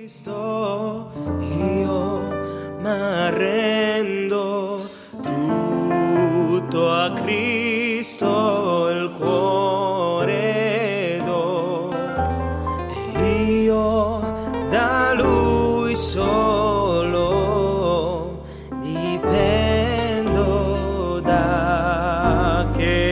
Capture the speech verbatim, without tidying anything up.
Cristo, io m'arrendo tutto a Cristo, il cuore do, e io da Lui solo dipendo, da che